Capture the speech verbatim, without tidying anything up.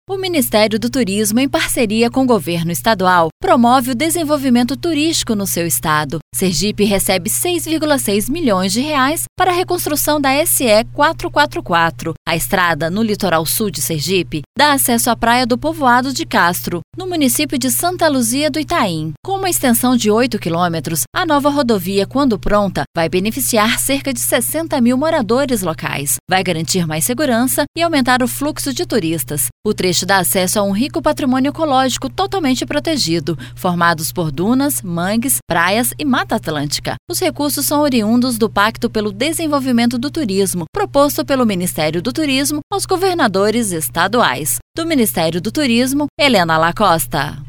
O Ministério do Turismo, em parceria com o governo estadual, promove o desenvolvimento turístico no seu estado. Sergipe recebe seis vírgula seis milhões de reais para a reconstrução da S E quatrocentos e quarenta e quatro. A estrada, no litoral sul de Sergipe, dá acesso à praia do Povoado de Castro, no município de Santa Luzia do Itaim. Com uma extensão de oito quilômetros, a nova rodovia, quando pronta, vai beneficiar cerca de sessenta mil moradores locais. Vai garantir mais segurança e aumentar o fluxo de turistas. O trecho dá acesso a um rico patrimônio ecológico totalmente protegido, formados por dunas, mangues, praias e mata atlântica. Os recursos são oriundos do Pacto pelo Desenvolvimento do Turismo, proposto pelo Ministério do Turismo aos governadores estaduais. Do Ministério do Turismo, Helena Lacosta.